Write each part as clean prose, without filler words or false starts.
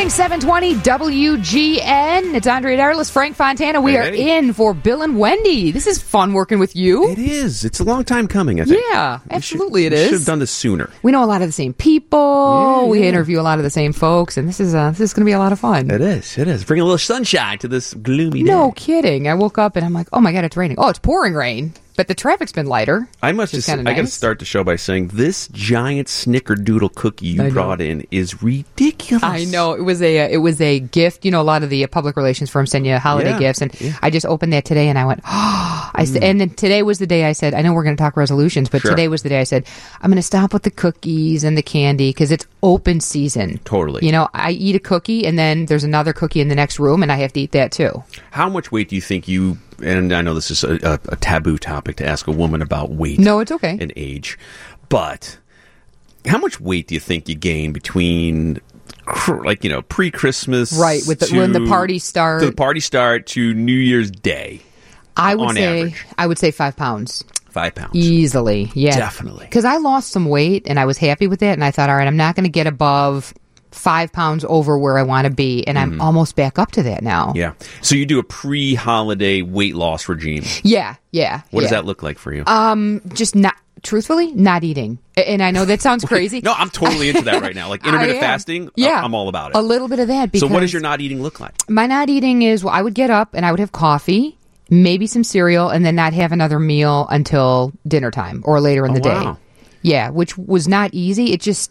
morning, 720 WGN. It's Andre Darlis, Frank Fontana. We are in for Bill and Wendy. This is fun working with you. It is. It's a long time coming, I think. Yeah, absolutely it is. We should have done this sooner. We know a lot of the same people. Yeah. We interview a lot of the same folks, and this is going to be a lot of fun. It is. It is. Bring a little sunshine to this gloomy day. No kidding. I woke up and I'm like, oh my God, it's raining. Oh, it's pouring rain. But the traffic's been lighter. I got to start the show by saying this giant snickerdoodle cookie you brought in is ridiculous. I know. It was a gift. You know, a lot of the public relations firms send you holiday gifts, and I just opened that today, and I went, oh. And then today was the day I said, I know we're going to talk resolutions, but today was the day I said, I'm going to stop with the cookies and the candy because it's open season. Totally. You know, I eat a cookie, and then there's another cookie in the next room, and I have to eat that too. How much weight do you think you... And I know this is a taboo topic to ask a woman about weight. No, it's okay. And age. But how much weight do you think you gain between, pre-Christmas? Right, when the parties start. To the party start to New Year's Day. I would say 5 pounds. 5 pounds. Easily, yeah. Definitely. Because I lost some weight, and I was happy with that, and I thought, all right, I'm not going to get above 5 pounds over where I want to be, and I'm almost back up to that now. Yeah. So you do a pre-holiday weight loss regime. Yeah. What does that look like for you? Just not eating. And I know that sounds crazy. No, I'm totally into that right now. Like intermittent fasting, I'm all about it. A little bit of that. So what does your not eating look like? My not eating is, I would get up and I would have coffee, maybe some cereal, and then not have another meal until dinner time or later in the day. Yeah, which was not easy. It just,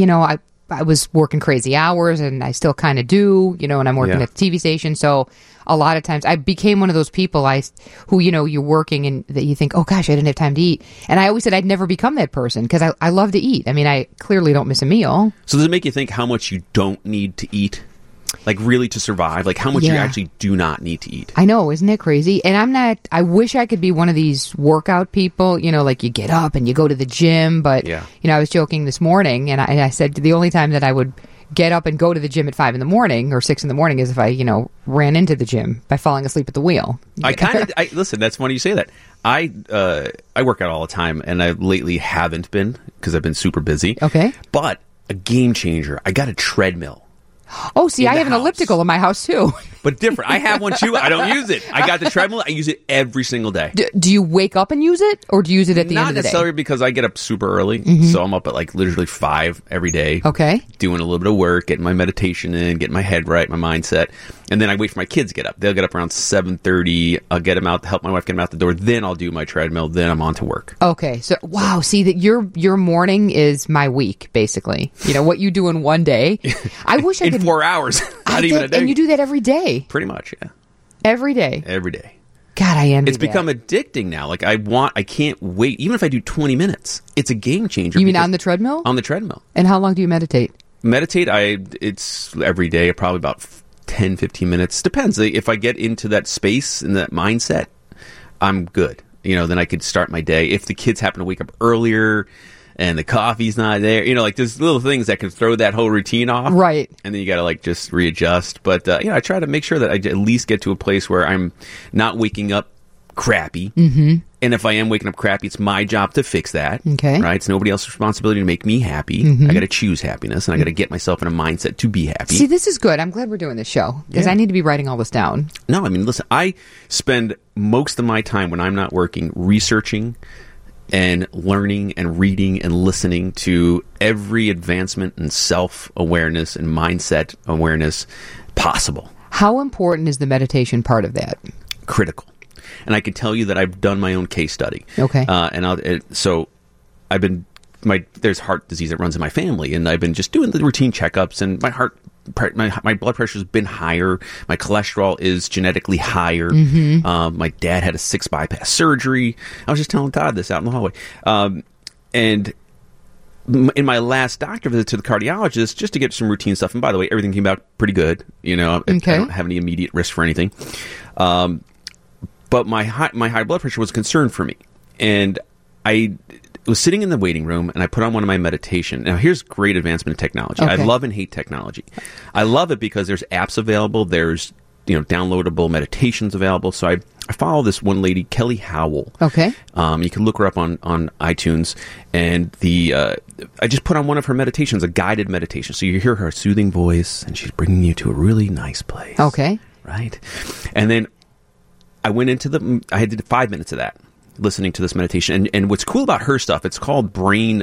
I was working crazy hours, and I still kind of do, and I'm working at the TV station. So a lot of times I became one of those people who, you're working and that you think, oh gosh, I didn't have time to eat. And I always said I'd never become that person because I love to eat. I mean, I clearly don't miss a meal. So does it make you think how much you don't need to eat? Like really to survive? Like how much you actually do not need to eat? I know, isn't it crazy? And I wish I could be one of these workout people, like you get up and you go to the gym. But, I was joking this morning and I said the only time that I would get up and go to the gym at 5 in the morning or 6 in the morning is if I, ran into the gym by falling asleep at the wheel. Listen, that's funny you say that. I work out all the time and I lately haven't been because I've been super busy. Okay. But a game changer. I got a treadmill. Oh, see, I have an elliptical in my house, too. But different. I have one, too. I don't use it. I got the treadmill. I use it every single day. Do you wake up and use it, or do you use it at the end of the day? Not necessarily because I get up super early, so I'm up at literally 5 every day. Okay. Doing a little bit of work, getting my meditation in, getting my head right, my mindset. And then I wait for my kids to get up. They'll get up around 7:30. I'll get them out, help my wife get them out the door. Then I'll do my treadmill. Then I'm on to work. Okay. So, wow. See, that your morning is my week, basically. What you do in one day. I wish I could. In 4 hours. Not even a day. And you do that every day. Pretty much, yeah. Every day. Every day. God, I envy It's become addicting now. Like, I can't wait. Even if I do 20 minutes, it's a game changer. You mean on the treadmill? On the treadmill. And how long do you meditate? It's every day, probably about 10, 15 minutes. Depends. If I get into that space and that mindset, I'm good. Then I could start my day. If the kids happen to wake up earlier and the coffee's not there, there's little things that can throw that whole routine off. Right. And then you got to just readjust. But, I try to make sure that I at least get to a place where I'm not waking up crappy. Mm-hmm. And if I am waking up crappy, it's my job to fix that. Okay. Right? It's nobody else's responsibility to make me happy. Mm-hmm. I got to choose happiness, and I got to get myself in a mindset to be happy. See, this is good. I'm glad we're doing this show because I need to be writing all this down. No, I mean, listen, I spend most of my time when I'm not working researching and learning and reading and listening to every advancement in self-awareness and mindset awareness possible. How important is the meditation part of that? Critical. And I can tell you that I've done my own case study. Okay. So I've been, there's heart disease that runs in my family, and I've been just doing the routine checkups, and my blood pressure's been higher. My cholesterol is genetically higher. Mm-hmm. My dad had a 6 bypass surgery. I was just telling Todd this out in the hallway. And in my last doctor visit to the cardiologist, just to get some routine stuff, and by the way, everything came out pretty good. I don't have any immediate risk for anything. But my high blood pressure was a concern for me. And I was sitting in the waiting room, and I put on one of my meditation. Now, here's great advancement in technology. Okay. I love and hate technology. I love it because there's apps available. There's downloadable meditations available. So I follow this one lady, Kelly Howell. Okay. You can look her up on iTunes, and I just put on one of her meditations, a guided meditation. So you hear her soothing voice, and she's bringing you to a really nice place. Okay. Right. And then I went into I did 5 minutes of that, listening to this meditation. And what's cool about her stuff, it's called Brain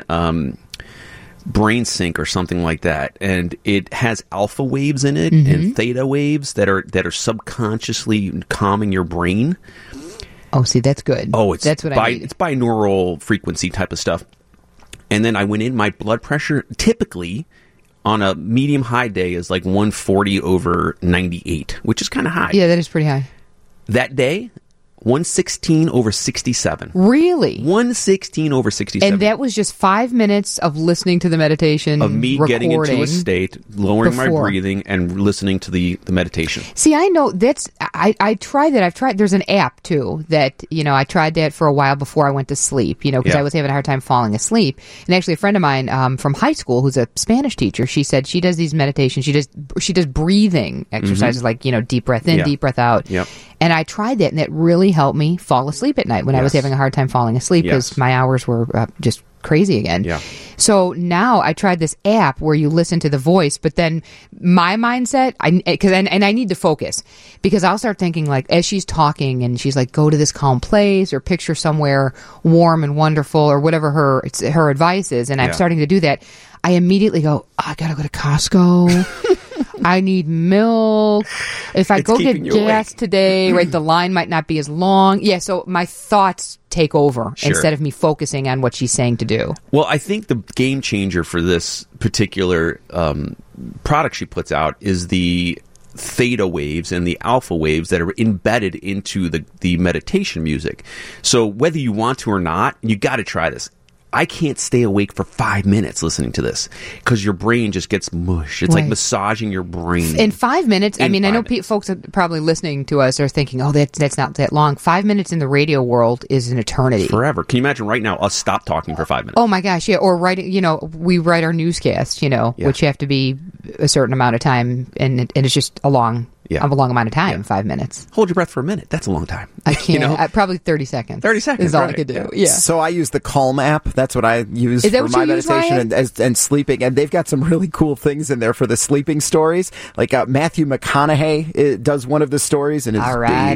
Sync or something like that, and it has alpha waves in it and theta waves that are subconsciously calming your brain. Oh, see, that's good. Oh, that's what I need. It's binaural frequency type of stuff. And then I went in. My blood pressure typically on a medium high day is like 140/98, which is kind of high. Yeah, that is pretty high. That day, 116/67. Really? 116/67. And that was just 5 minutes of listening to the meditation, of me getting into a state, lowering my breathing, and listening to the meditation. See, I know that's. I tried that. There's an app too that I tried that for a while before I went to sleep. Because I was having a hard time falling asleep. And actually, a friend of mine from high school who's a Spanish teacher, she said she does these meditations. She does breathing exercises like deep breath in, deep breath out. Yep. And I tried that, and it really helped me fall asleep at night when I was having a hard time falling asleep because my hours were just crazy again. Yeah. So now I tried this app where you listen to the voice, but then my mindset, I need to focus because I'll start thinking like as she's talking and she's like, go to this calm place or picture somewhere warm and wonderful or whatever her advice is, and I'm starting to do that. I immediately go, I gotta go to Costco. I need milk. If I go get gas today, right, the line might not be as long. Yeah, so my thoughts take over instead of me focusing on what she's saying to do. Well, I think the game changer for this particular product she puts out is the theta waves and the alpha waves that are embedded into the meditation music. So whether you want to or not, you got to try this. I can't stay awake for 5 minutes listening to this because your brain just gets mush. It's like massaging your brain. In 5 minutes, I know folks are probably listening to us are thinking, oh, that's not that long. 5 minutes in the radio world is an eternity. Forever. Can you imagine right now us stop talking for 5 minutes? Oh, my gosh, yeah. Or writing, we write our newscasts, which have to be a certain amount of time, and it's just a long amount of time, 5 minutes. Hold your breath for a minute. That's a long time. I can't. Probably 30 seconds. 30 seconds is all I could do. Yeah. So I use the Calm app. That's what I use for my meditation and sleeping. And they've got some really cool things in there for the sleeping stories. Like Matthew McConaughey does one of the stories in his all right.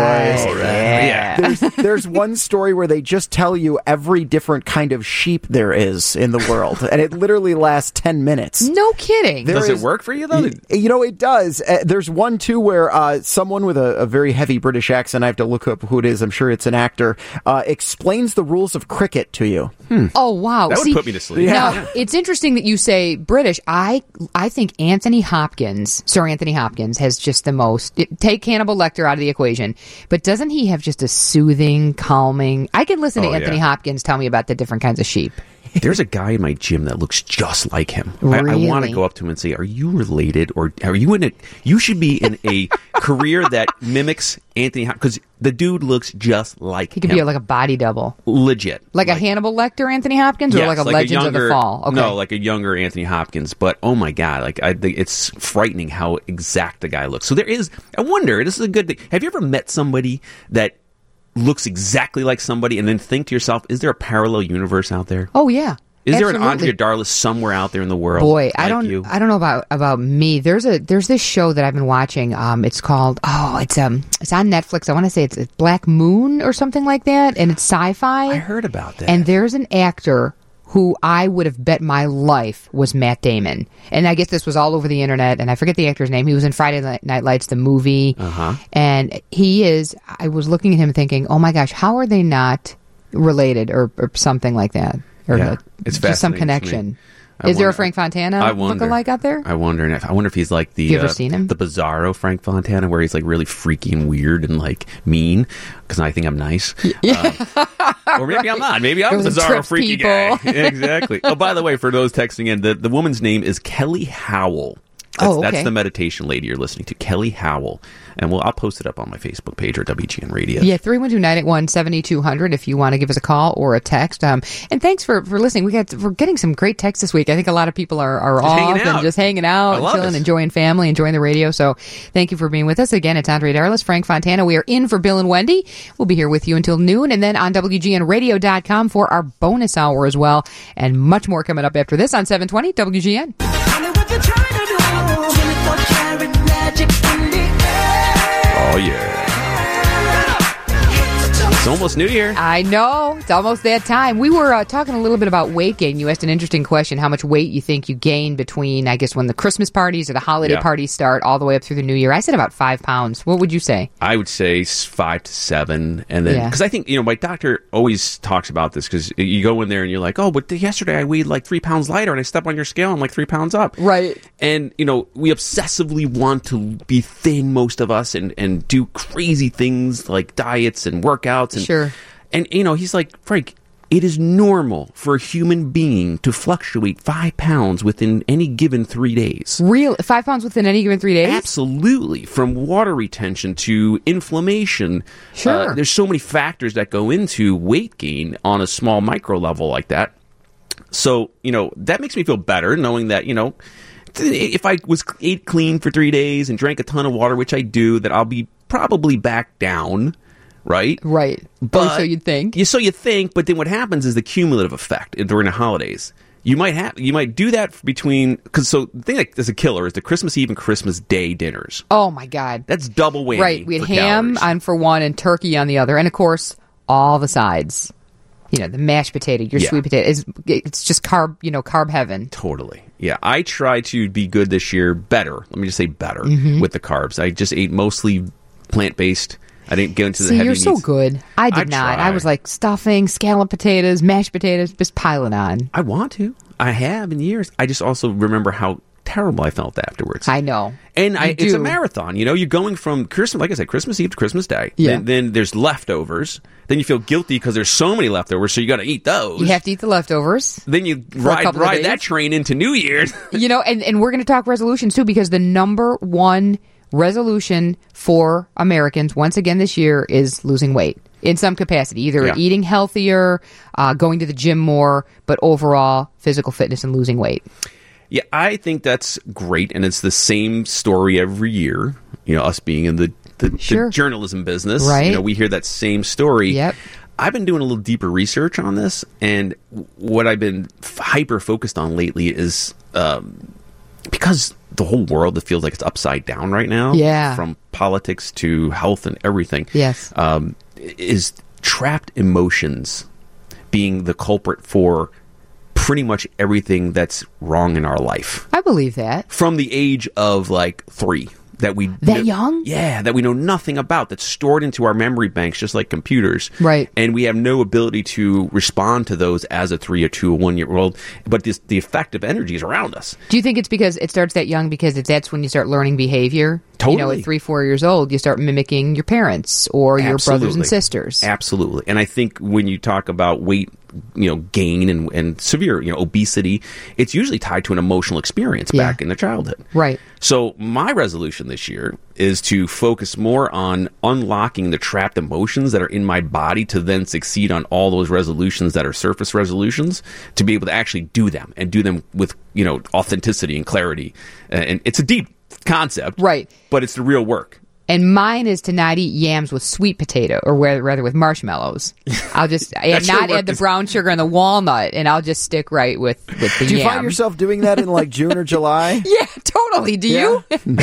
Yeah. There's one story where they just tell you every different kind of sheep there is in the world. And it literally lasts 10 minutes. No kidding. Does it work for you, though? It does. There's one, too, where someone with a very heavy British accent, I have to look up who it is, I'm sure it's an actor, explains the rules of cricket to you. Oh, wow. That would put me to sleep. Now, it's interesting that you say British. I think Sir Anthony Hopkins has just the most, take Hannibal Lecter out of the equation, but doesn't he have just a soothing, calming, I can listen to Anthony Hopkins tell me about the different kinds of sheep. There's a guy in my gym that looks just like him. Really? I want to go up to him and say, are you related, or are you in it? You should be in a career that mimics Anthony Hopkins, because the dude looks just like him. He could be like a body double. Legit. Like a Hannibal Lecter Anthony Hopkins, or like a Legends of the Fall? Okay. No, like a younger Anthony Hopkins. But, oh my God, it's frightening how exact the guy looks. So I wonder, this is a good thing. Have you ever met somebody that looks exactly like somebody and then think to yourself, is there a parallel universe out there? Oh, yeah. Is there an Andrea Darlis somewhere out there in the world? Boy, I don't know about me. There's this show that I've been watching. It's called it's on Netflix. I want to say it's Black Moon or something like that, and it's sci-fi. I heard about that. And there's an actor who I would have bet my life was Matt Damon. And I guess this was all over the internet, and I forget the actor's name. He was in Friday Night Lights, the movie. And I was looking at him thinking, oh my gosh, how are they not related or something like that? Or it's just some connection. Is there a Frank Fontana look-alike out there? I wonder if he's like the. You ever seen him? The Bizarro Frank Fontana, where he's like really freaky and weird and like mean, because I think I'm nice. Or maybe I'm not. Maybe I'm a Bizarro freaky guy. Exactly. Oh, by the way, for those texting in, the woman's name is Kelly Howell. That's the meditation lady you're listening to, Kelly Howell. And I'll post it up on my Facebook page or WGN Radio. Yeah, 312-981-7200 if you want to give us a call or a text. And thanks for listening. We're getting some great texts this week. I think a lot of people are off and just hanging out, chilling, enjoying family, enjoying the radio. So thank you for being with us. Again, it's Andre Darlis, Frank Fontana. We are in for Bill and Wendy. We'll be here with you until noon, and then on WGNradio.com for our bonus hour as well. And much more coming up after this on 720 WGN. Oh, yeah. It's almost New Year. I know. It's almost that time. We were talking a little bit about weight gain. You asked an interesting question, how much weight you think you gain between, I guess, when the Christmas parties or the holiday parties start all the way up through the New Year. I said about 5 pounds. What would you say? I would say 5 to 7. And then, because I think, my doctor always talks about this, because you go in there and you're like, oh, but yesterday I weighed like 3 pounds lighter and I step on your scale, I'm like 3 pounds up. Right. And, we obsessively want to be thin, most of us, and do crazy things like diets and workouts. And, sure. And, he's like, Frank, it is normal for a human being to fluctuate 5 pounds within any given 3 days. Real 5 pounds within any given 3 days? Absolutely. From water retention to inflammation. Sure. There's so many factors that go into weight gain on a small micro level like that. So, that makes me feel better knowing that, if I ate clean for 3 days and drank a ton of water, which I do, that I'll be probably back down. Right? Right. But, so you'd think. So you think, but then what happens is the cumulative effect during the holidays. You might do that between, the thing that's a killer is the Christmas Eve and Christmas Day dinners. Oh my God. That's double whammy. Right. We had ham for one and turkey on the other. And of course, all the sides. The mashed potato, your sweet potato. It's just carb heaven. Totally. Yeah. I try to be good this year, better. Let me just say better with the carbs. I just ate mostly plant-based. I didn't get into the heavy meats. You're so good. I did not. I was like stuffing, scalloped potatoes, mashed potatoes, just piling on. I want to. I have in years. I just also remember how terrible I felt afterwards. I know. And it's a marathon. You're going from Christmas, like I said, Christmas Eve to Christmas Day. Yeah. Then there's leftovers. Then you feel guilty because there's so many leftovers, so you got to eat those. You have to eat the leftovers. Then you ride that train into New Year's. And we're going to talk resolutions too, because the number one resolution for Americans, once again this year, is losing weight in some capacity, either eating healthier, going to the gym more, but overall physical fitness and losing weight. Yeah, I think that's great, and it's the same story every year. Us being in the journalism business, right? We hear that same story. Yep. I've been doing a little deeper research on this, and what I've been hyper focused on lately is because the whole world, it feels like it's upside down right now. Yeah. From politics to health and everything. Yes. Is trapped emotions being the culprit for pretty much everything that's wrong in our life. I believe that. From the age of like 3. Young? Yeah, that we know nothing about, that's stored into our memory banks just like computers. Right. And we have no ability to respond to those as a 3, a 2, a 1-year-old. But the effect of energy is around us. Do you think it's because it starts that young because that's when you start learning behavior? Totally. At 3, 4 years old, you start mimicking your parents or your brothers and sisters. Absolutely. And I think when you talk about weight, gain and severe, obesity, it's usually tied to an emotional experience back in their childhood. Right. So my resolution this year is to focus more on unlocking the trapped emotions that are in my body to then succeed on all those resolutions that are surface resolutions, to be able to actually do them and do them with, authenticity and clarity. And it's a deep concept. Right. But it's the real work. And mine is to not eat yams with sweet potato, or rather with marshmallows. I'll just add the brown sugar and the walnut, and I'll just stick right with the yam. Do you find yourself doing that in like June or July? Yeah, totally. Do you? No.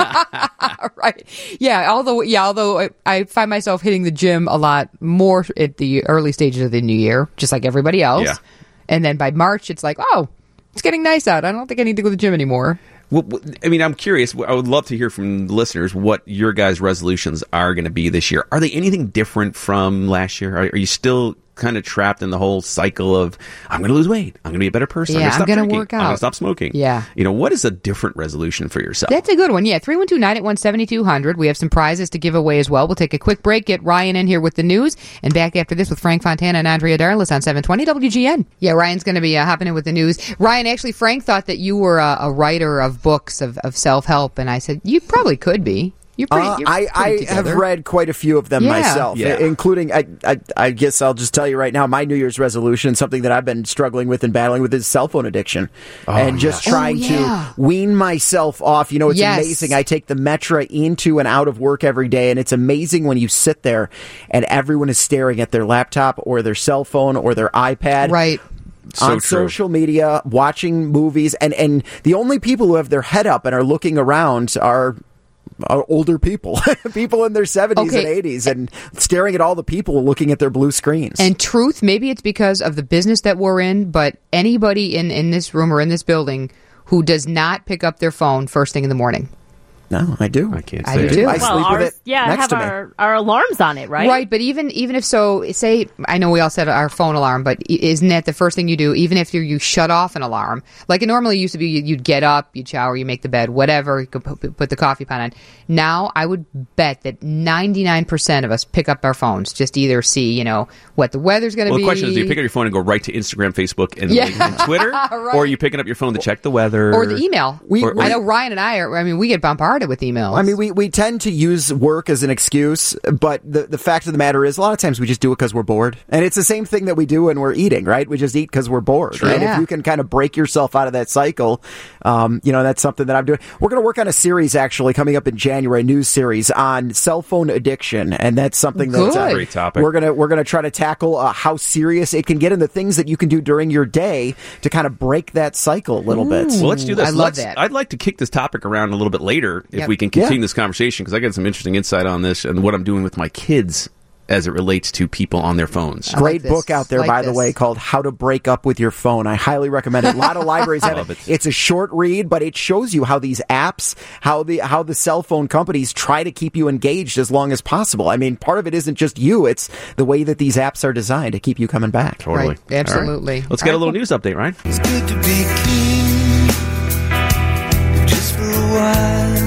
Right. Yeah. Although I find myself hitting the gym a lot more at the early stages of the new year, just like everybody else. Yeah. And then by March, it's like, oh, it's getting nice out. I don't think I need to go to the gym anymore. Well, I mean, I'm curious. I would love to hear from the listeners what your guys' resolutions are going to be this year. Are they anything different from last year? Are you still kind of trapped in the whole cycle of, I'm going to lose weight. I'm going to be a better person. Yeah, I'm going to work out. I'm going to stop smoking. Yeah. What is a different resolution for yourself? That's a good one. Yeah, 312-981-7200. We have some prizes to give away as well. We'll take a quick break, get Ryan in here with the news, and back after this with Frank Fontana and Andrea Darlis on 720 WGN. Yeah, Ryan's going to be hopping in with the news. Ryan, actually, Frank thought that you were a writer of books of self-help, and I said, you probably could be. I have read quite a few of them myself, including, I guess I'll just tell you right now, my New Year's resolution, something that I've been struggling with and battling with, is cell phone addiction. And just trying to wean myself off. It's amazing. I take the Metra into and out of work every day, and it's amazing when you sit there and everyone is staring at their laptop or their cell phone or their iPad. Right. On social media, watching movies, and the only people who have their head up and are looking around are older people, people in their 70s and 80s, and staring at all the people looking at their blue screens. And truth, maybe it's because of the business that we're in, but anybody in this room or in this building who does not pick up their phone first thing in the morning. No, I do. I can't say I do. I sleep with it next to me. Our alarms on it, right? Right, but even if so, say, I know we all set our phone alarm, but isn't that the first thing you do, even if you shut off an alarm? Like it normally used to be, you'd get up, you'd shower, you make the bed, whatever, you could put the coffee pot on. Now, I would bet that 99% of us pick up our phones, just either see, what the weather's going to be. Well, the question is, do you pick up your phone and go right to Instagram, Facebook, and Twitter? Right. Or are you picking up your phone to check the weather? Or the email. I know Ryan and I we get bombarded with emails. I mean, we tend to use work as an excuse, but the fact of the matter is, a lot of times we just do it because we're bored. And it's the same thing that we do when we're eating, right? We just eat because we're bored. True. And if you can kind of break yourself out of that cycle, that's something that I'm doing. We're going to work on a series, actually, coming up in January, a news series on cell phone addiction. And that's something that's a great topic. We're going to try to tackle how serious it can get and the things that you can do during your day to kind of break that cycle a little bit. Well, let's do this. I love that. I'd like to kick this topic around a little bit later if we can continue this conversation, because I got some interesting insight on this and what I'm doing with my kids as it relates to people on their phones. Great book out there, by the way, called How to Break Up with Your Phone. I highly recommend it. A lot of libraries have it. It's a short read, but it shows you how these apps, how the cell phone companies try to keep you engaged as long as possible. I mean, part of it isn't just you. It's the way that these apps are designed to keep you coming back. Totally. Right. Absolutely. Right. Let's get a little news update, right? It's good to be king, just for a while.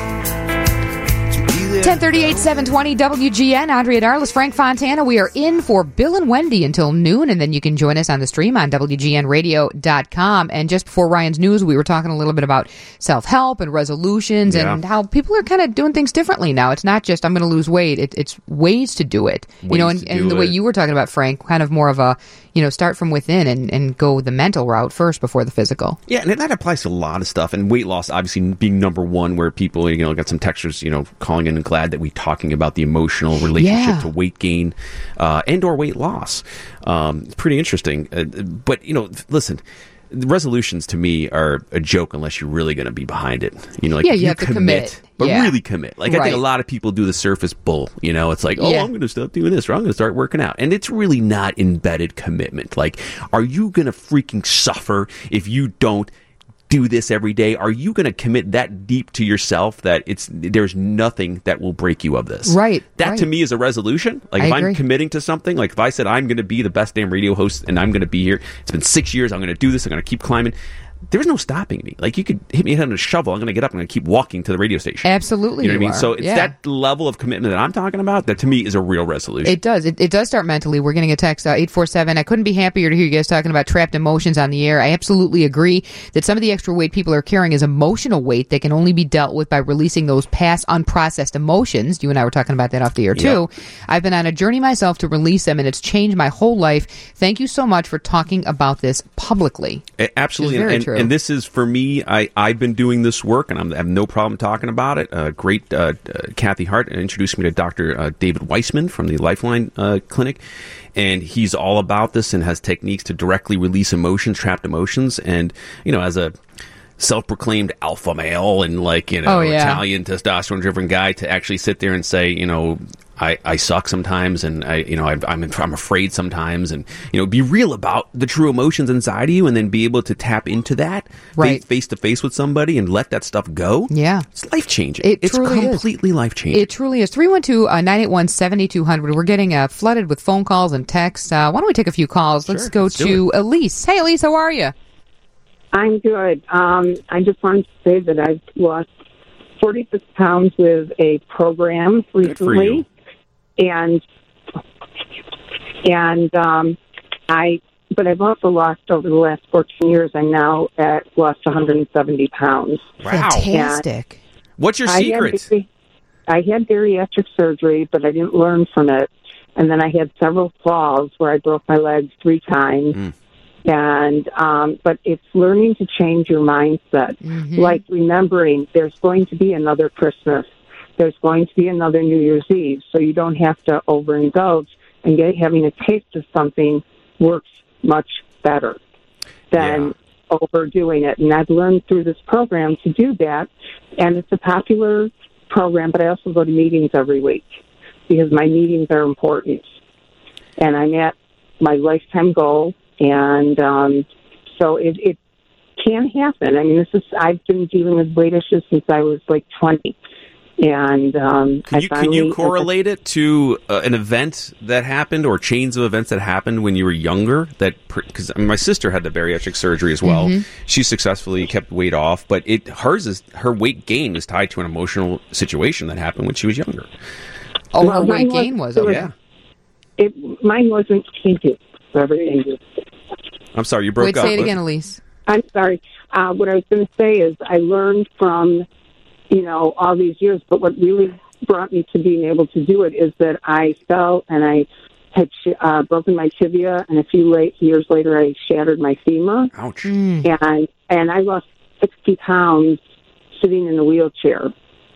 1038, 720 WGN. Andrea Darlis, Frank Fontana. We are in for Bill and Wendy until noon, and then you can join us on the stream on WGNradio.com. And just before Ryan's news, we were talking a little bit about self-help and resolutions and how people are kind of doing things differently now. It's not just, I'm going to lose weight. It's ways to do it. And the way you were talking about, Frank, kind of more of a, start from within and go the mental route first before the physical. Yeah, and that applies to a lot of stuff. And weight loss, obviously, being number one, where people, got some textures, calling in and glad that we're talking about the emotional relationship to weight gain and or weight loss. It's pretty interesting. But, listen, the resolutions to me are a joke unless you're really going to be behind it. You have to commit. But really commit. I think a lot of people do the surface bull. It's like, I'm going to stop doing this, or I'm going to start working out. And it's really not embedded commitment. Like, are you going to freaking suffer if you don't do this every day? Are you going to commit that deep to yourself that there's nothing that will break you of this? Right. That to me is a resolution. Like, if I'm committing to something, like if I said I'm going to be the best damn radio host and I'm going to be here, it's been 6 years, I'm going to do this, I'm going to keep climbing. There's no stopping me. Like, you could hit me on a shovel, I'm going to get up, I'm going to keep walking to the radio station. Absolutely. You know what I mean? So it's that level of commitment that I'm talking about that to me is a real resolution. It does. It does start mentally. We're getting a text, 847. I couldn't be happier to hear you guys talking about trapped emotions on the air. I absolutely agree that some of the extra weight people are carrying is emotional weight that can only be dealt with by releasing those past unprocessed emotions. You and I were talking about that off the air too. I've been on a journey myself to release them, and it's changed my whole life. Thank you so much for talking about this publicly. Absolutely. Very true. And this is, for me, I've been doing this work, and I have no problem talking about it. Great Kathy Hart introduced me to Dr. David Weissman from the Lifeline Clinic, and he's all about this and has techniques to directly release emotions, trapped emotions. And, as a self-proclaimed alpha male and Italian testosterone-driven guy, to actually sit there and say, I suck sometimes, and I'm afraid sometimes, and be real about the true emotions inside of you, and then be able to tap into that face to face with somebody and let that stuff go. Yeah, it's life changing. It's completely life changing. It truly is. 312-981-7200. We're getting flooded with phone calls and texts. Why don't we take a few calls? Let's go to Elise. Hey, Elise, how are you? I'm good. I just wanted to say that I've lost 46 pounds with a program recently, but I've also lost over the last 14 years. I'm now lost 170 pounds. Wow, fantastic! What's your secret? I had bariatric surgery, but I didn't learn from it, and then I had several falls where I broke my legs 3 times. And but it's learning to change your mindset, like remembering there's going to be another Christmas, there's going to be another New Year's Eve, so you don't have to overindulge, and having a taste of something works much better than overdoing it. And I've learned through this program to do that, and it's a popular program, but I also go to meetings every week because my meetings are important, and I'm at my lifetime goal. And so it can happen. I mean, I've been dealing with weight issues since I was like 20. And can you correlate it to an event that happened or chains of events that happened when you were younger? Because my sister had the bariatric surgery as well. She successfully kept weight off, but her weight gain was tied to an emotional situation that happened when she was younger. Oh, her weight gain was? Yeah. Mine wasn't tainted. Everything. I'm sorry, you broke up. Say it again, Elise. I'm sorry. What I was going to say is I learned from, all these years, but what really brought me to being able to do it is that I fell and I had broken my tibia, and a few years later I shattered my femur. Ouch. And I lost 60 pounds sitting in a wheelchair.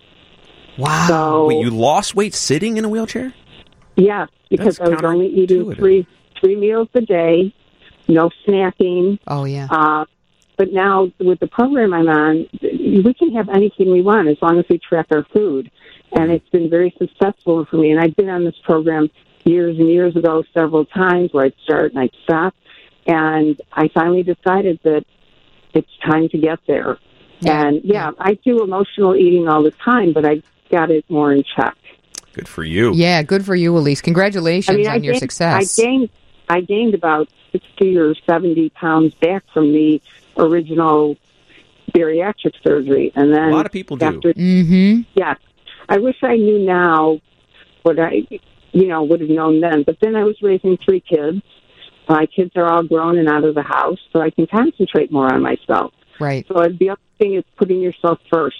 Wow. So, wait, you lost weight sitting in a wheelchair? Yes, because I was only eating three meals a day, no snacking. Oh, yeah. But now with the program I'm on, we can have anything we want as long as we track our food. And it's been very successful for me. And I've been on this program years and years ago several times where I'd start and I'd stop. And I finally decided that it's time to get there. Yeah. And, I do emotional eating all the time, but I got it more in check. Good for you. Yeah, good for you, Elise. Congratulations on your success. I gained about 60 or 70 pounds back from the original bariatric surgery. And then a lot of people do. Yeah. I wish I knew now what I, would have known then. But then I was raising 3 kids. My kids are all grown and out of the house, so I can concentrate more on myself. Right. So the other thing is putting yourself first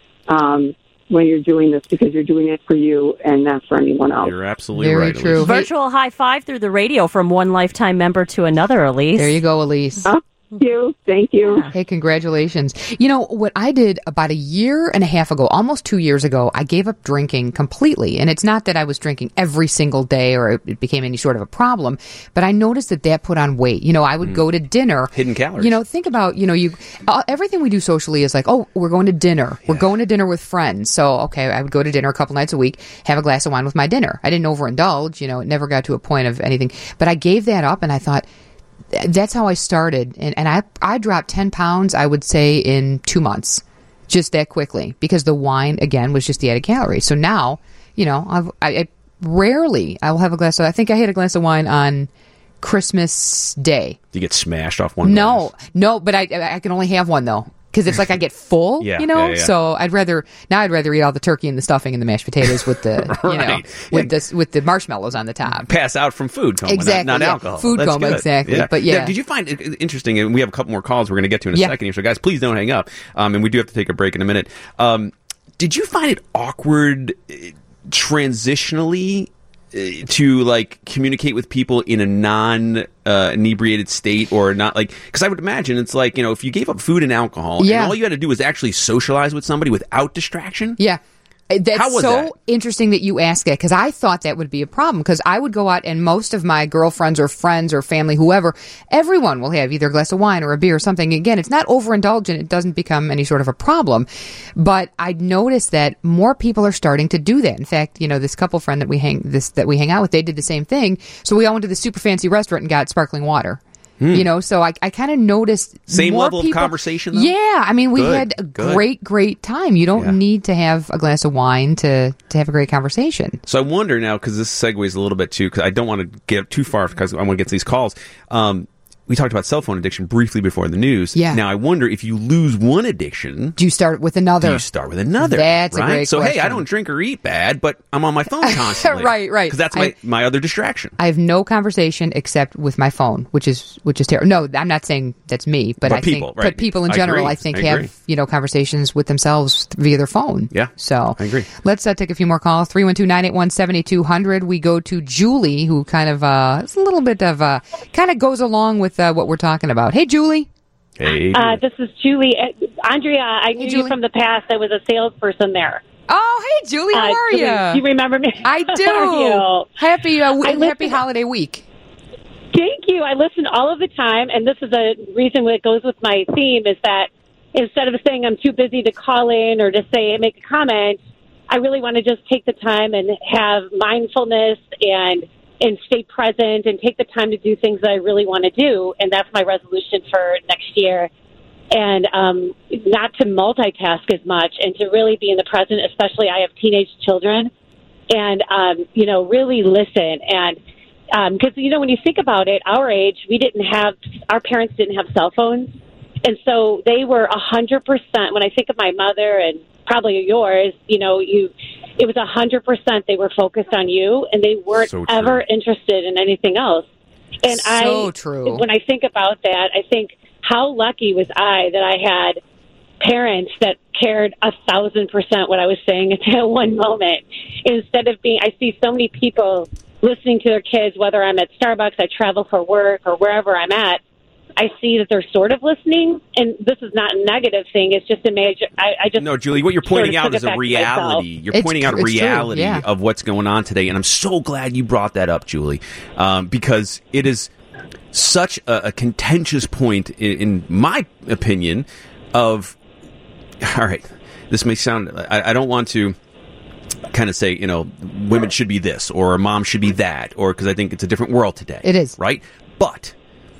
when you're doing this, because you're doing it for you and not for anyone else. You're absolutely right, true. Elise. Virtual high five through the radio from one lifetime member to another, Elise. There you go, Elise. Thank you. Hey, congratulations. What I did about a year and a half ago, almost 2 years ago, I gave up drinking completely. And it's not that I was drinking every single day or it became any sort of a problem, but I noticed that put on weight. I would go to dinner. Hidden calories. Think about, everything we do socially is like, oh, we're going to dinner. Yeah. We're going to dinner with friends. So, okay, I would go to dinner a couple nights a week, have a glass of wine with my dinner. I didn't overindulge. It never got to a point of anything. But I gave that up and I thought, that's how I started. And I dropped 10 pounds, I would say, in 2 months. Just that quickly. Because the wine, again, was just the added calories. So now, I rarely, I will have a glass of, I think I had a glass of wine on Christmas Day. Do you get smashed off one glass? No, but I can only have one, though. Because it's like I get full, So I'd rather eat all the turkey and the stuffing and the mashed potatoes with the with the marshmallows on the top. Pass out from food coma, exactly, not alcohol. Food That's coma, good. exactly. Yeah. But did you find it interesting? And we have a couple more calls we're going to get to in a second here. So guys, please don't hang up. And we do have to take a break in a minute. Did you find it awkward transitionally to communicate with people in a non-inebriated state, or not because I would imagine it's if you gave up food and alcohol and all you had to do was actually socialize with somebody without distraction. Yeah. That's so interesting that you ask that, because I thought that would be a problem, because I would go out and most of my girlfriends or friends or family, whoever, everyone will have either a glass of wine or a beer or something. Again, it's not overindulgent. It doesn't become any sort of a problem. But I noticed that more people are starting to do that. In fact, this couple friend that we hang out with, they did the same thing. So we all went to the super fancy restaurant and got sparkling water. So I kind of noticed same more level people, of conversation, though? Yeah, I mean, we had a great time. You don't need to have a glass of wine to have a great conversation. So I wonder now, because this segues a little bit too, because I don't want to get too far because I want to get to these calls. We talked about cell phone addiction briefly before the news. Yeah. Now, I wonder if you lose one addiction... Do you start with another? That's right? a great question. Hey, I don't drink or eat bad, but I'm on my phone constantly. Right. Because that's my other distraction. I have no conversation except with my phone, which is terrible. No, I'm not saying that's me, but I think people in general, I think, have conversations with themselves via their phone. Yeah. So I agree. Let's take a few more calls. 312-981-7200. We go to Julie, who kind of it's a little bit of kind of goes along with what we're talking about. Hey, Julie. Hey. This is Julie. Andrea, I knew you from the past. I was a salesperson there. Oh, hey, Julie. How are you? Do you remember me? I do. How are you? Happy holiday week. Thank you. I listen all of the time, and this is a reason that goes with my theme, is that instead of saying I'm too busy to call in or to make a comment, I really want to just take the time and have mindfulness and stay present and take the time to do things that I really want to do. And that's my resolution for next year. And not to multitask as much and to really be in the present, especially I have teenage children, and, really listen. And because, when you think about it, our age, our parents didn't have cell phones. And so they were 100%. When I think of my mother and probably yours, it was 100% they were focused on you, and they weren't ever interested in anything else. And true. When I think about that, I think how lucky was I that I had parents that cared 1,000% what I was saying at that one moment. Instead of I see so many people listening to their kids, whether I'm at Starbucks, I travel for work, or wherever I'm at, I see that they're sort of listening, and this is not a negative thing. It's just a major. No, Julie, what you're pointing out is a reality. You're pointing out a reality of what's going on today, and I'm so glad you brought that up, Julie, because it is such a contentious point, in my opinion, of. All right, this may sound. I don't want to kind of say, women should be this or a mom should be that, or because I think it's a different world today. It is, right, but.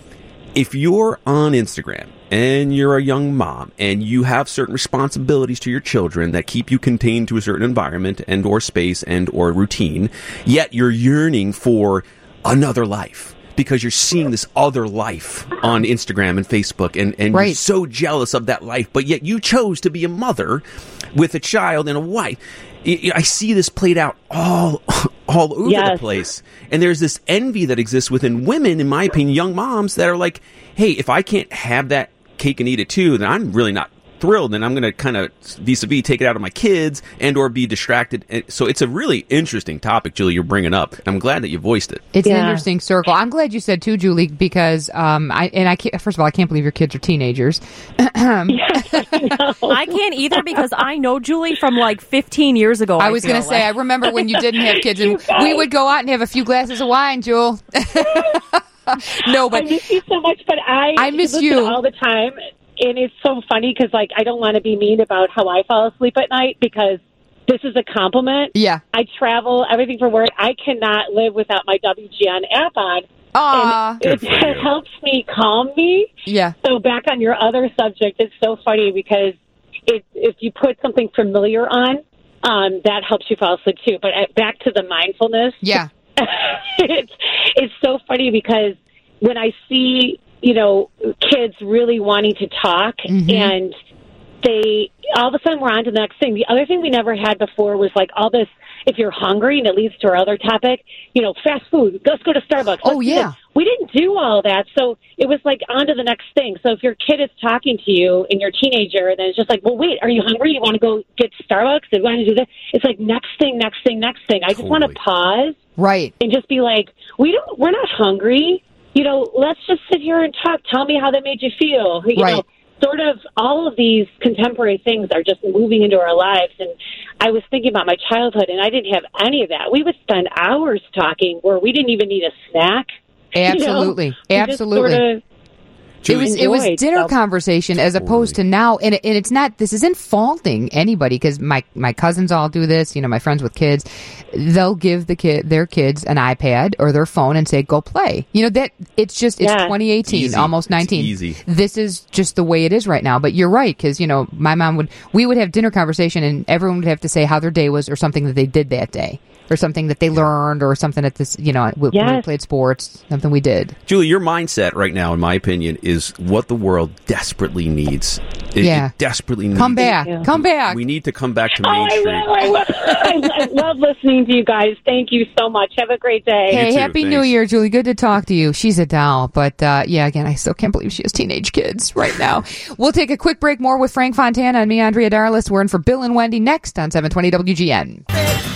If you're on Instagram and you're a young mom and you have certain responsibilities to your children that keep you contained to a certain environment and or space and or routine, yet you're yearning for another life because you're seeing this other life on Instagram and Facebook and you're so jealous of that life, but yet you chose to be a mother with a child and a wife. I see this played out all over the place. And there's this envy that exists within women, in my opinion, young moms that are like, hey, if I can't have that cake and eat it too, then I'm really not thrilled, and I'm going to kind of vis-a-vis take it out of my kids and or be distracted. So it's a really interesting topic, Julie, you're bringing up. I'm glad that you voiced it. It's an interesting circle. I'm glad you said too, Julie, because first of all, I can't believe your kids are teenagers. I can't either, because I know Julie from like 15 years ago. I was going to say, I remember when you didn't have kids, and we would go out and have a few glasses of wine, Jewel. No, but I miss you so much, but I miss listen you all the time. And it's so funny because, I don't want to be mean about how I fall asleep at night, because this is a compliment. Yeah. I travel, everything for work. I cannot live without my WGN app on. And it helps me calm me. Yeah. So back on your other subject, it's so funny because if you put something familiar on, that helps you fall asleep too. But back to the mindfulness. Yeah. It's so funny because when I see kids really wanting to talk, and they all of a sudden we're on to the next thing. The other thing we never had before was all this, if you're hungry, and it leads to our other topic, fast food, let's go to Starbucks. Oh, yeah. We didn't do all that. So it was on to the next thing. So if your kid is talking to you and you're a teenager, then it's just well, wait, are you hungry? You want to go get Starbucks? And want to do this? It's next thing. I just want to pause. Right. And just be we're not hungry. Let's just sit here and talk. Tell me how that made you feel. Right. sort of all of these contemporary things are just moving into our lives. And I was thinking about my childhood, and I didn't have any of that. We would spend hours talking where we didn't even need a snack. Absolutely. Absolutely. It was dinner conversation as opposed to now, and it's not. This isn't faulting anybody because my cousins all do this. My friends with kids, they'll give their kids an iPad or their phone and say, "Go play." That it's 2018, almost 19. Easy. This is just the way it is right now. But you're right because my mom we would have dinner conversation and everyone would have to say how their day was or something that they did that day. Or something that they learned, or something at this, when we played sports, something we did. Julie, your mindset right now, in my opinion, is what the world desperately needs. It desperately needs. Come back. Come back. We need to come back to Main Street. I love listening to you guys. Thank you so much. Have a great day. Hey, Happy New Year, Julie. Good to talk to you. She's a doll. But, again, I still can't believe she has teenage kids right now. We'll take a quick break. More with Frank Fontana and me, Andrea Darlis. We're in for Bill and Wendy next on 720 WGN.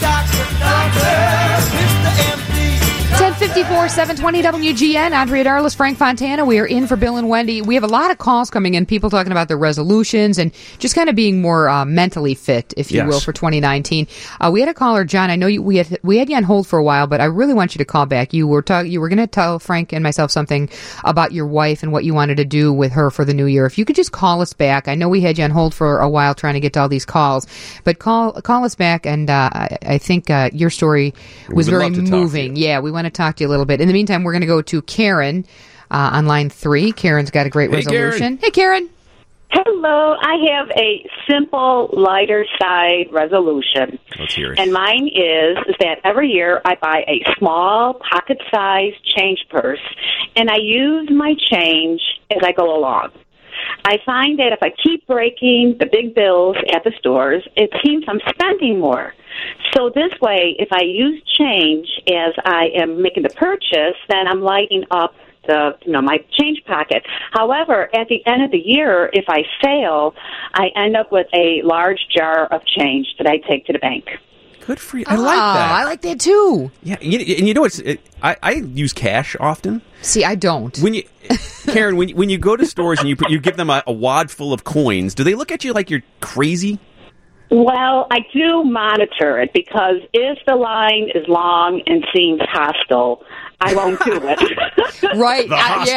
10:54, 720 WGN. Andrea Darlis, Frank Fontana. We are in for Bill and Wendy. We have a lot of calls coming in, people talking about their resolutions and just kind of being more mentally fit, if you will, for 2019. We had a caller, John. I know we had you on hold for a while, but I really want you to call back. You were going to tell Frank and myself something about your wife and what you wanted to do with her for the new year. If you could just call us back. I know we had you on hold for a while trying to get to all these calls, but call us back. And I think your story was very moving. Yeah, we want to talk to you a little bit. In the meantime, we're going to go to Karen on line 3. Karen's got a great resolution. Karen. Hey, Karen. Hello. I have a simple, lighter side resolution. Let's hear it. And mine is that every year I buy a small, pocket-sized change purse, and I use my change as I go along. I find that if I keep breaking the big bills at the stores, it seems I'm spending more. So this way, if I use change as I am making the purchase, then I'm lighting up my change pocket. However, at the end of the year, if I fail, I end up with a large jar of change that I take to the bank. Good for you. I like that. I like that too. Yeah, and you know I use cash often. See, I don't. Karen, when you go to stores and you give them a wad full of coins, do they look at you like you're crazy? Well, I do monitor it because if the line is long and seems hostile, I won't do it. Right.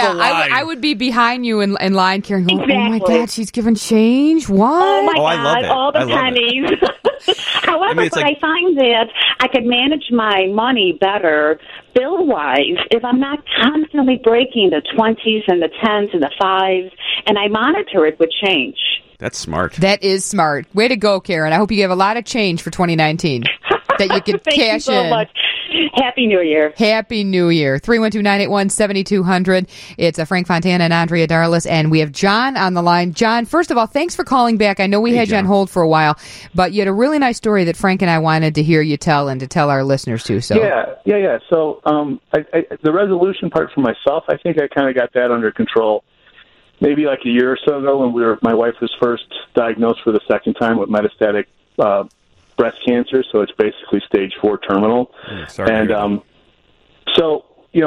I would be behind you in line, Karen, going, exactly. Oh, my God, she's giving change? What? Oh, my God, I love it. all the pennies. However, I find that I could manage my money better bill-wise if I'm not constantly breaking the 20s and the 10s and the 5s, and I monitor it with change. That's smart. That is smart. Way to go, Karen. I hope you have a lot of change for 2019 that you can Thank cash you so in. Much. Happy New Year. Happy New Year. 312-981-7200. It's Frank Fontana and Andrea Darlis, and we have John on the line. John, first of all, thanks for calling back. I know we had you on hold for a while, but you had a really nice story that Frank and I wanted to hear you tell and to tell our listeners too. So Yeah. So the resolution part for myself, I think I kind of got that under control. Maybe like a year or so ago when my wife was first diagnosed for the second time with metastatic breast cancer, so it's basically stage 4 terminal. Sorry. And so,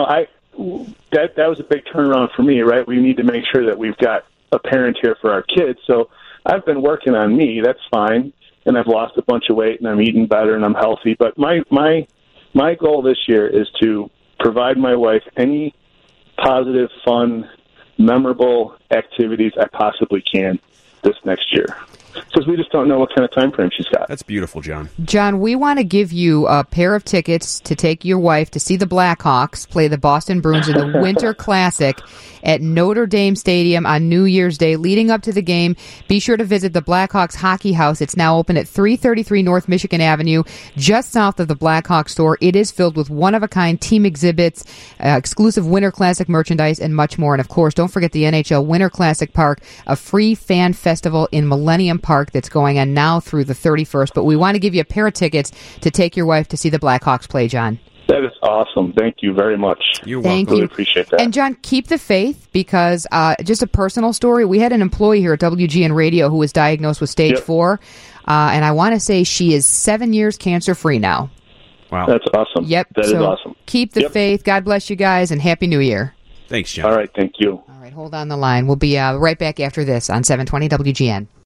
that was a big turnaround for me, right? We need to make sure that we've got a parent here for our kids. So I've been working on me. That's fine. And I've lost a bunch of weight and I'm eating better and I'm healthy. But my goal this year is to provide my wife any positive, fun, memorable activities I possibly can this next year. Because we just don't know what kind of time frame she's got. That's beautiful, John. John, we want to give you a pair of tickets to take your wife to see the Blackhawks play the Boston Bruins in the Winter Classic at Notre Dame Stadium on New Year's Day. Leading up to the game, be sure to visit the Blackhawks Hockey House. It's now open at 333 North Michigan Avenue, just south of the Blackhawks store. It is filled with one-of-a-kind team exhibits, exclusive Winter Classic merchandise, and much more. And, of course, don't forget the NHL Winter Classic Park, a free fan festival in Millennium Park that's going on now through the 31st. But we want to give you a pair of tickets to take your wife to see the Blackhawks play, John. That is awesome. Thank you very much. You're welcome. Really appreciate that. And, John, keep the faith because just a personal story. We had an employee here at WGN Radio who was diagnosed with stage 4, and I want to say she is 7 years cancer-free now. Wow. That's awesome. Yep. That is awesome. Keep the faith. God bless you guys, and Happy New Year. Thanks, John. All right. Thank you. All right. Hold on the line. We'll be right back after this on 720 WGN.